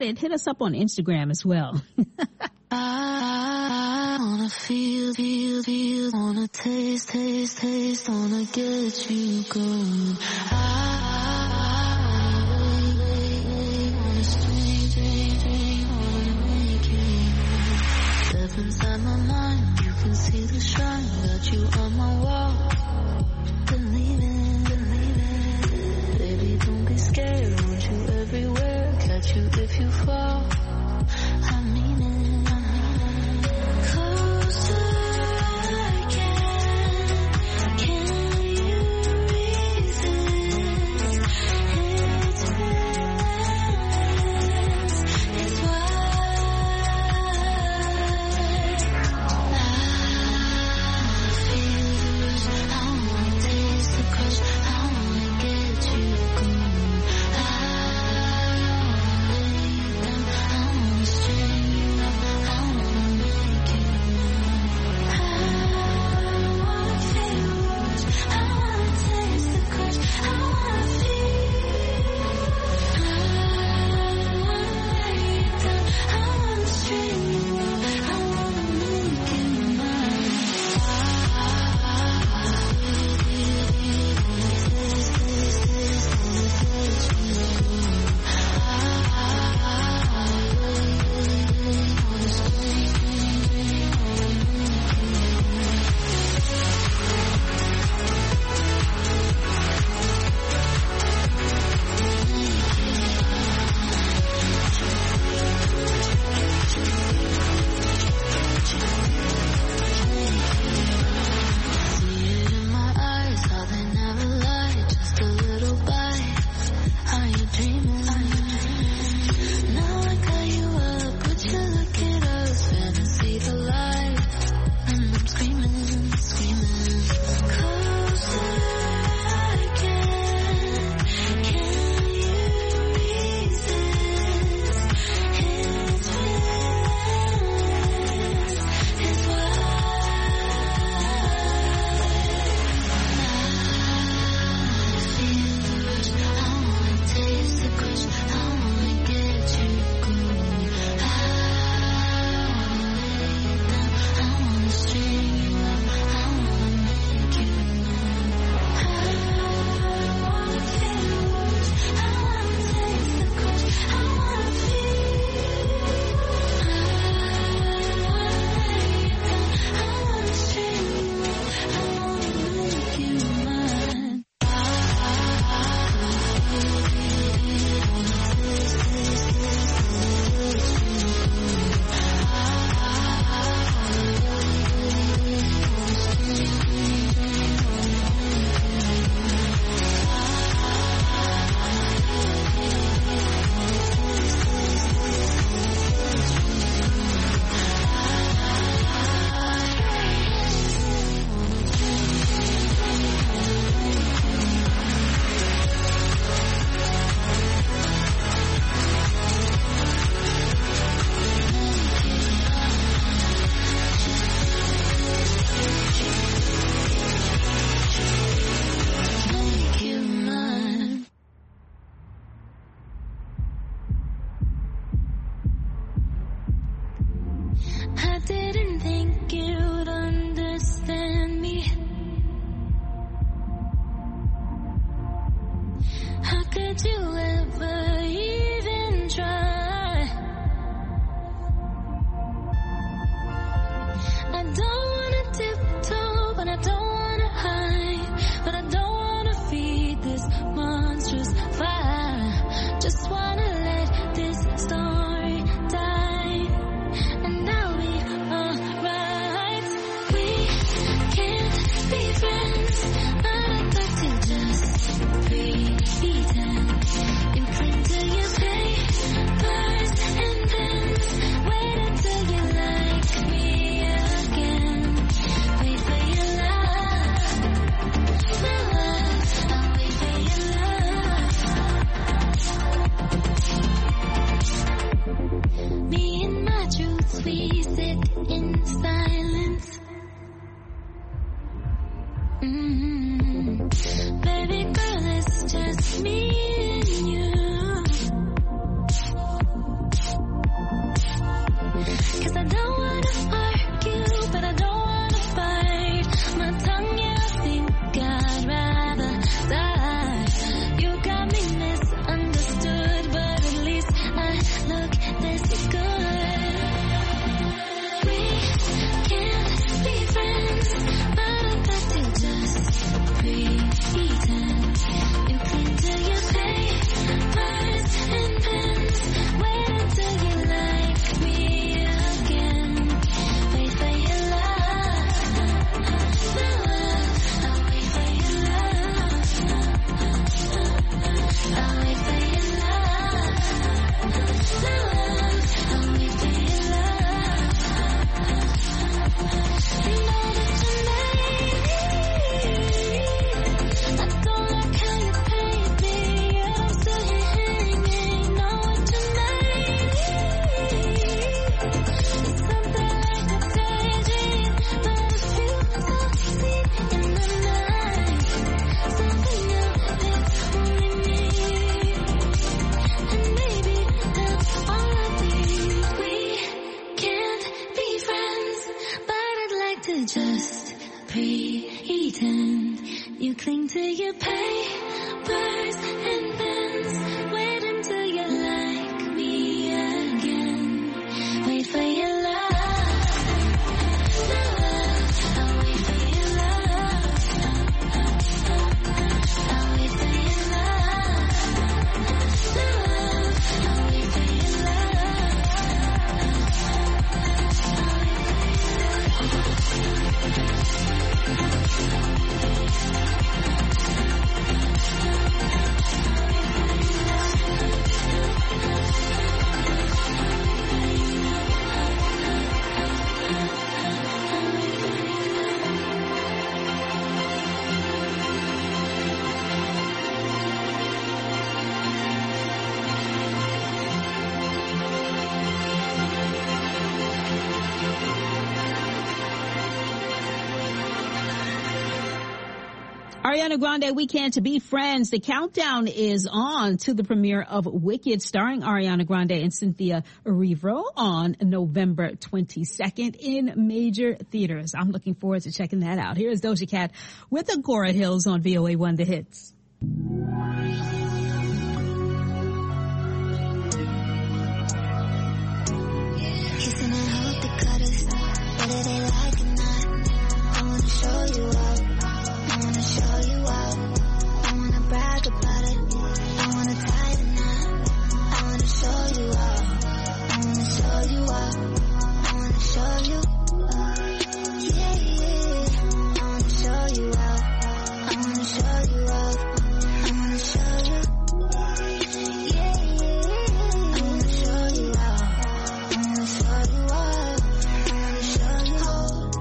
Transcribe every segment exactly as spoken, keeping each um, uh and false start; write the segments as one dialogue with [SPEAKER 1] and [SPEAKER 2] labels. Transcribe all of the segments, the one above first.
[SPEAKER 1] it. Hit us up on Instagram as well.
[SPEAKER 2] I wanna feel, feel, feel, wanna taste, taste, taste, wanna get you going. I wanna wait, wait, wait, wanna string, string, string, wanna make you mine. Step inside my mind, you can see the shine, got you on my wall. Believe it, believe it, baby, don't be scared, want you everywhere, catch you if you fall. I mean it. Baby girl, it's just me and you.
[SPEAKER 1] Ariana Grande weekend to be friends. The countdown is on to the premiere of Wicked, starring Ariana Grande and Cynthia Erivo on November twenty-second in major theaters. I'm looking forward to checking that out. Here is Doja Cat with Agora Hills on V O A one The Hits.
[SPEAKER 2] Kissing and hope they cut us, whether they like it or not. I wanna show you up. I wanna show you out. I wanna brag about it. I wanna tie the knot. I wanna show you out. I wanna show you out. I wanna show you. Yeah, yeah. I wanna show you out. I wanna show you out. I wanna show you. Yeah, yeah. I wanna show you out. I wanna show you out. I wanna show you out.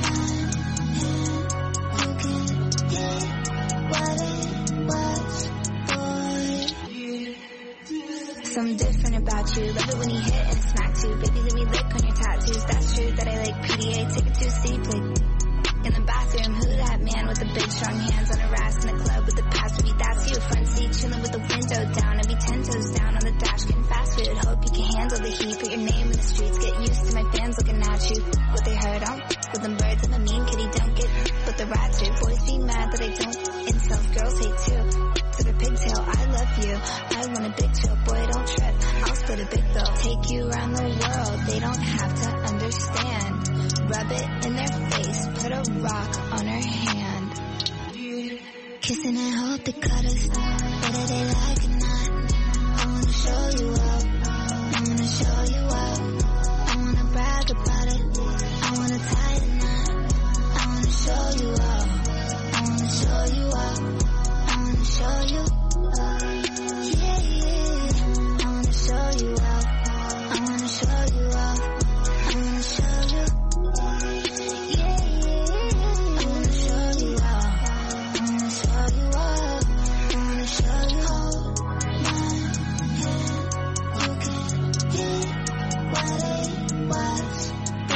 [SPEAKER 2] You can get what it was, boy. Something different about you. Love it when you hit and smack too. Baby, let me lick on your tattoos. That's true that I like P D A. Take it to sleep like in the bathroom. Who that man with the big strong hands on a ass in the club with the past for me? That's you. Front seat chilling with the window down. I be ten toes down on the dash getting fast food. Hope you can handle the heat. Put your name in the streets. Get used to my fans looking at you. What they heard on with them birds. I'm a mean kitty. Don't get with the rats too. Boys be mad that I don't. Insult girls hate too. To the pigtail, I love you. I want a big chill. Boy, don't trip. I'll split a big bill. Take you around the world. They don't have to understand. Rub it in their face. Put a rock on her hand. Kissing and hope they cut us, whether they like it or not. I wanna show you out. I wanna show you out. I wanna brag about it. I wanna tie the knot. I wanna show you out. I wanna show you out. I wanna show you. Yeah, yeah. I wanna show you out. I wanna show you out. I wanna show you. Yeah, yeah. I wanna show you out. I wanna show you out. I wanna show you hold my hand. You can get what it was,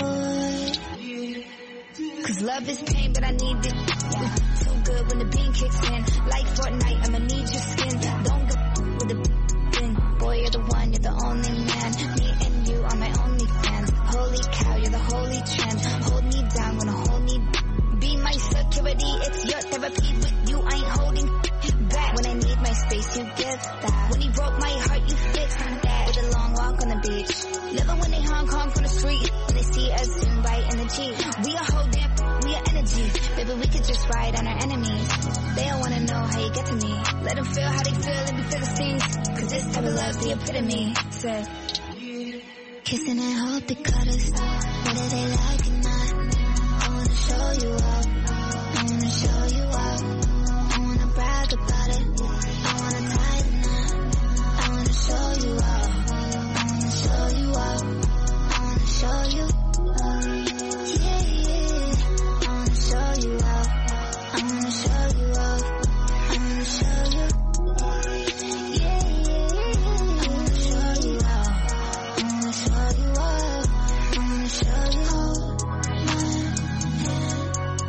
[SPEAKER 2] boy. Cause love is pain, but I need it. Too good when the beam kicks in. Like Fortnite, I'ma need your skin. Don't go with the thing. Boy, you're the one, you're the only man. Me and you are my only fans. Holy cow, you're the holy trend. Hold me down, wanna hold me. Be my security, it's your therapy. With you, I ain't holding back. When I need my space, you give that. When you broke my heart, you fixed that. With a long walk on the beach. Living when they Hong Kong from the street. When they see us zoom by in the Jeep. We are whole damn, we are energy. Baby, we could just ride on our enemies. They don't wanna know how you get to me. Let them feel how they feel and be Philistines. Cause this type of love's the epitome. Said, kissing and hope they cut us, whether they like it or not. I wanna show you out. I wanna show you out. I wanna brag about it. I wanna tie the knot. I wanna show you out. I wanna show you out. I wanna show you. Yeah, yeah. I wanna show you out. I wanna show you out. I wanna show you. Yeah, yeah. I wanna show you out. I wanna show you out. I wanna show you hold my hand.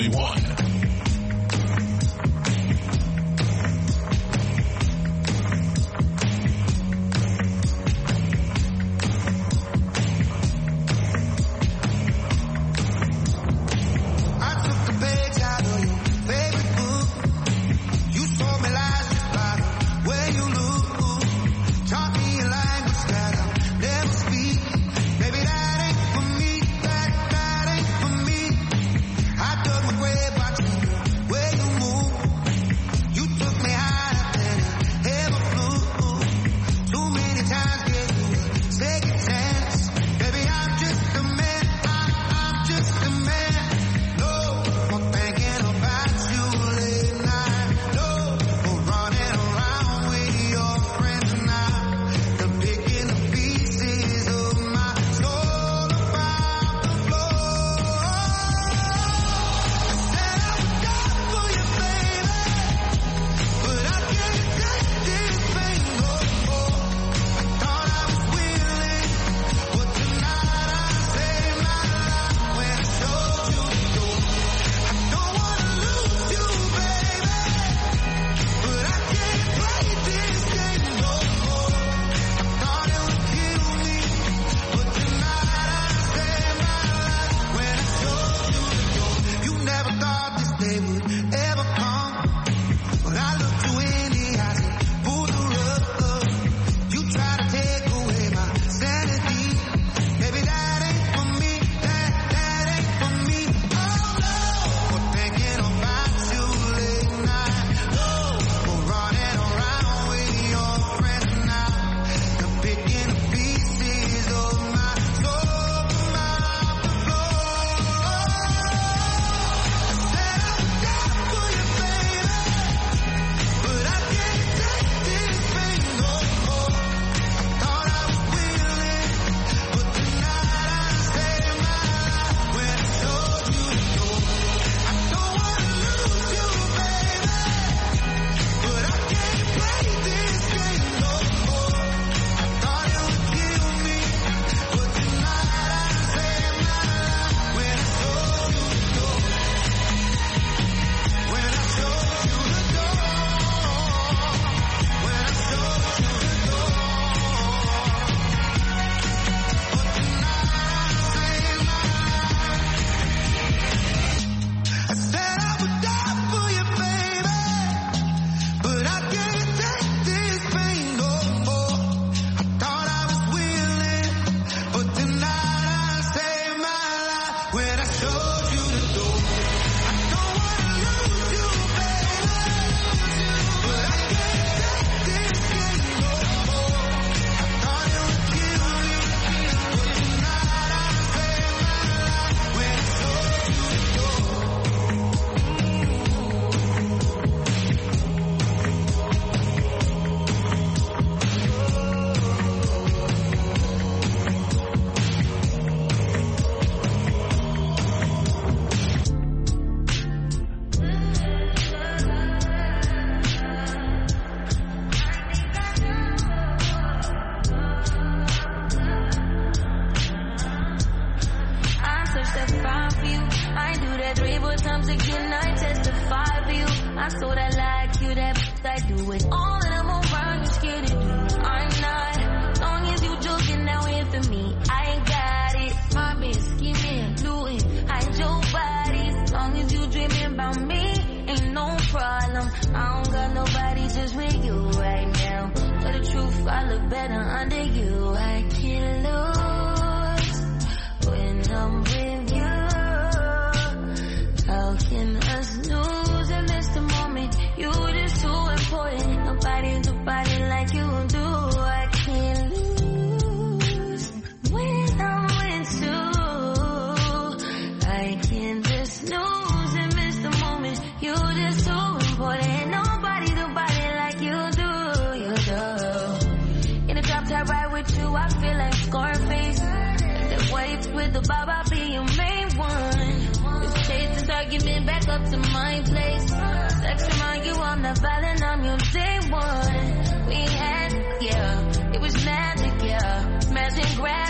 [SPEAKER 3] ninety-one.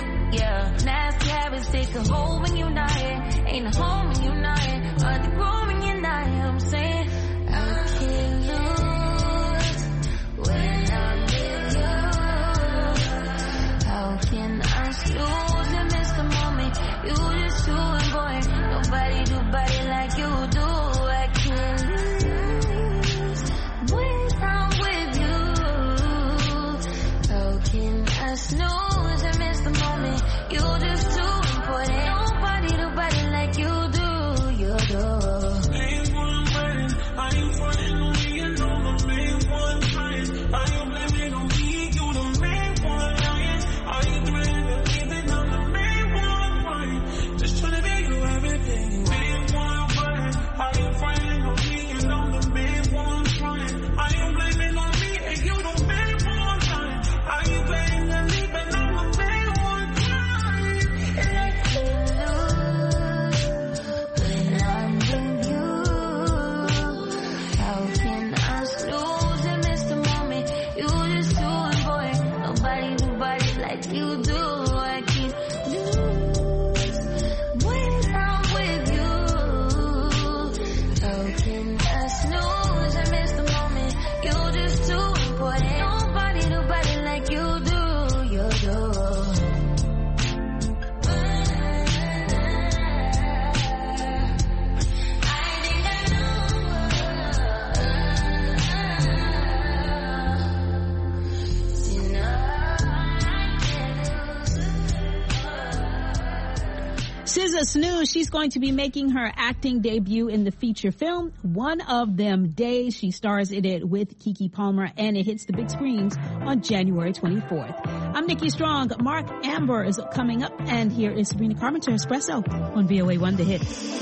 [SPEAKER 2] Nasty habits take a hold when you're not here. Ain't a home when you're not here. Hard to grow when broken. A snooze, I miss the moment. You're just too important. Nobody do better like you do. You do.
[SPEAKER 1] S Z A Snooze, she's going to be making her acting debut in the feature film One of Them Days. She stars in it with Keke Palmer, and it hits the big screens on January twenty-fourth. I'm Nikki Strong. Mark Amber is coming up, and here is Sabrina Carpenter, Espresso on V O A one The Hits.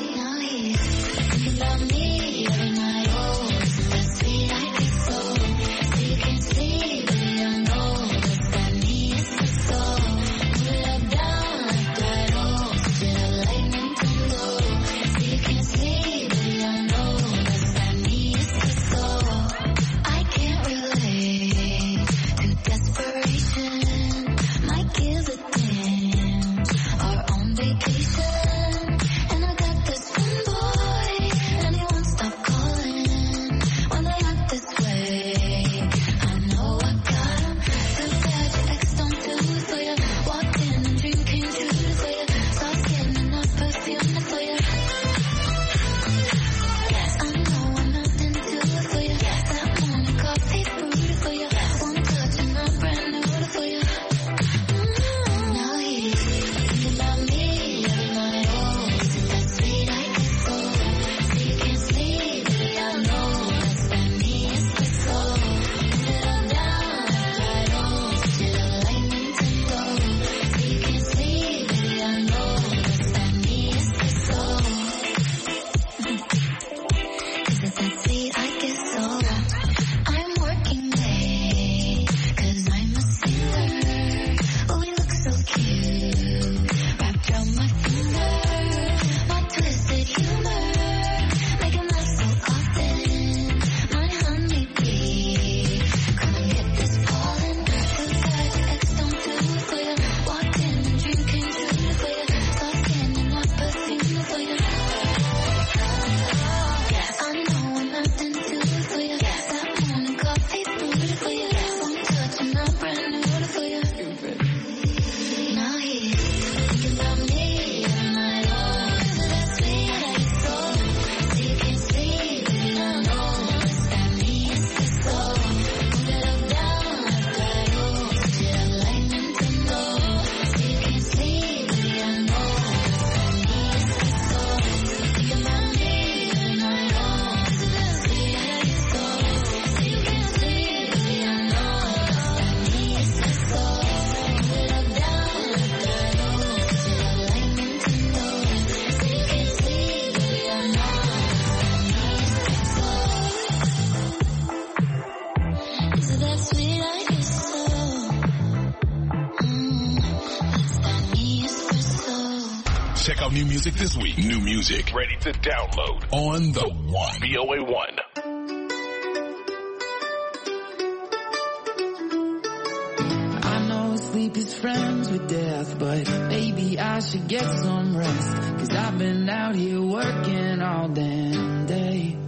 [SPEAKER 3] Check out new music this week. New music ready to download on the One. V O A one.
[SPEAKER 4] I know sleep is friends with death, but maybe I should get some rest. Cause I've been out here working all damn day.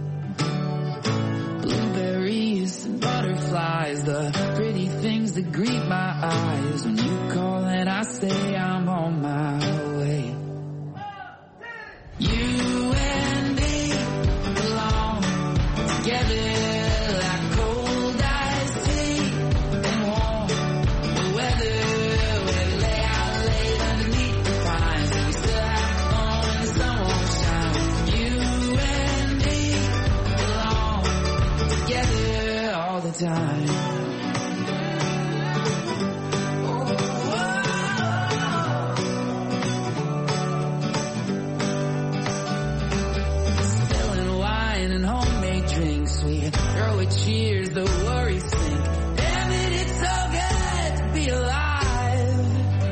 [SPEAKER 4] Blueberries and butterflies, the pretty things that greet my eyes. When you call and I say I'm on my way. You and me belong together like cold iced tea and warm the weather. We lay out late underneath the pines and we still have fun when the sun won't shine. You and me belong together all the time. Cheers, the worries sink. Damn it, it's so good to be alive.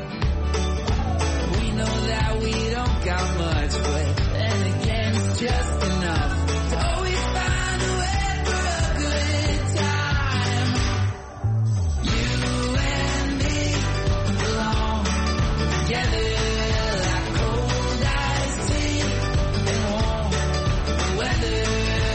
[SPEAKER 4] We know that we don't got much, but then again, it's just enough to always find a way for a good time. You and me belong together like cold iced tea and warm weather.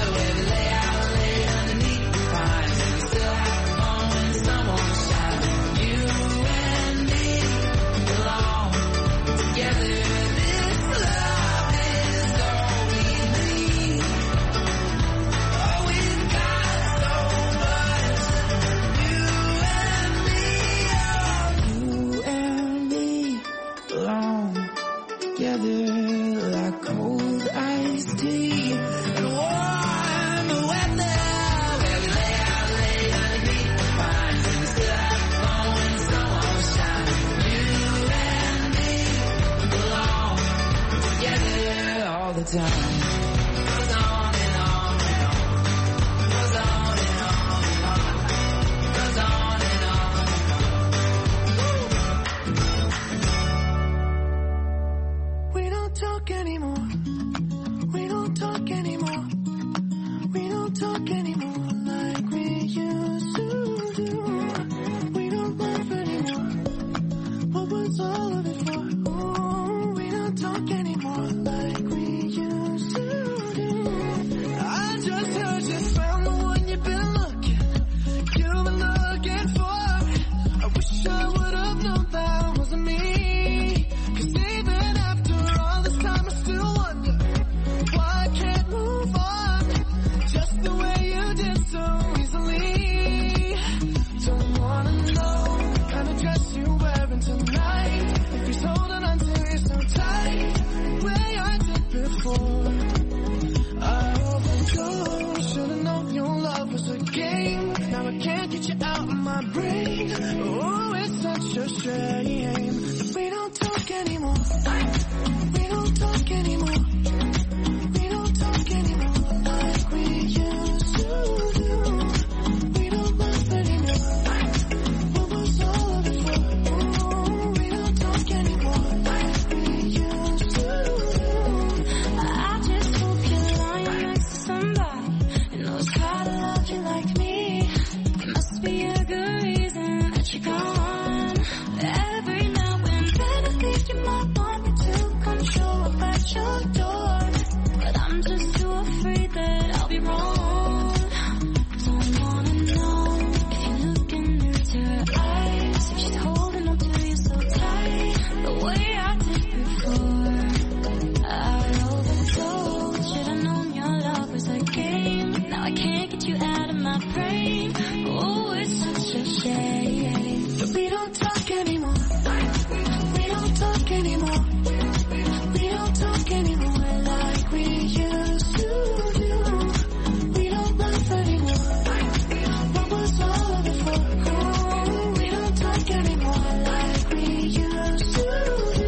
[SPEAKER 5] brain. Oh, it's such a shame. We don't talk anymore. We don't talk anymore. We don't talk anymore like we used to do. We don't laugh anymore. What was all of it for? Oh, we don't talk anymore like we used to do.
[SPEAKER 2] I just hope you're lying next to somebody who knows how to love you like me. There must be a good reason that you're gone. Every now and then I think you might want me to come show up at your door, but I'm just too afraid that I'll be wrong. Don't wanna know if you're looking into her eyes, if she's holding on to you so tight, the way I did before. I overdosed. Should've known your love was a game. Now I can't get you out of my brain. Oh, it's such a shame.
[SPEAKER 5] We don't talk anymore. We don't talk anymore. We don't talk anymore like we used to do. We don't laugh anymore. What was all of it for? Oh, we don't talk anymore like we used to do.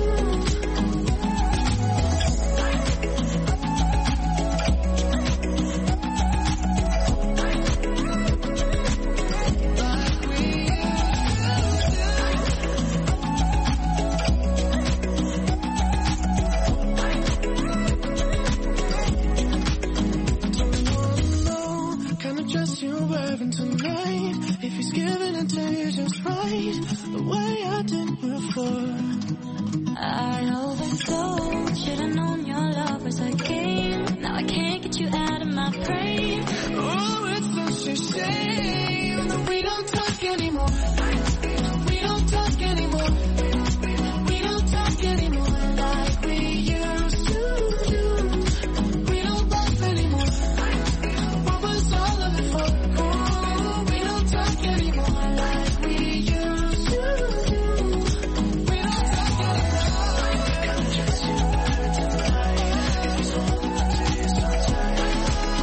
[SPEAKER 5] Kind of dress you're wearing tonight. If he's giving it to you just right, the way I did before.
[SPEAKER 2] I overdosed. Should've known your love was a game. Now I can't get you out of my brain.
[SPEAKER 5] Oh, it's such a shame that we don't talk anymore. We don't talk anymore. We don't talk anymore like we used to do. We don't laugh anymore. What was all of it for? Oh, we don't talk anymore like